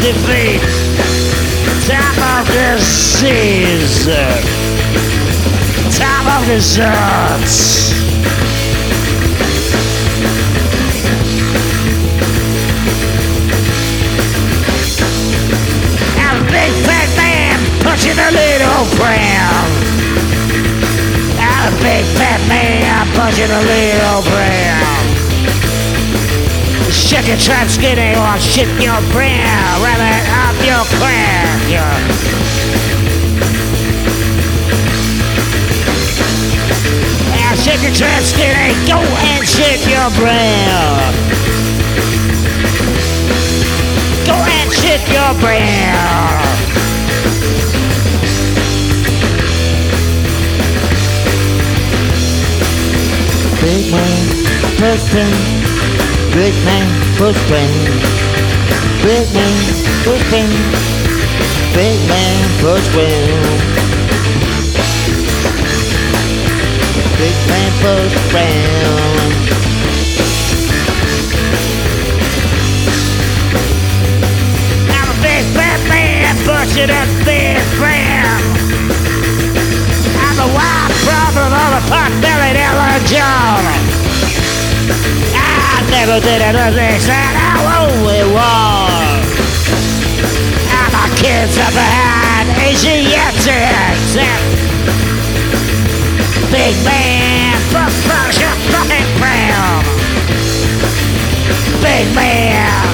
defeat, time of disease, time of desserts. I'm a big fat man pushing a little pram. I'm a big fat man pushing a little pram. Shut your trap skinny or shit your brain, ram it up your crack. Shake your trap skinny, go and shake your brain. Go and shake your brain. Big man, first thing. Big man, push brain. Big man, push brain. Big man, push brain. Big man, push brain. I'm a big fat man pushing a big brain. I'm a wild problem of a pot-bellied Ellen John. I never did anything that I only want. I'm a kids of behind Asiatics. Big man, push your fucking crown. Big man.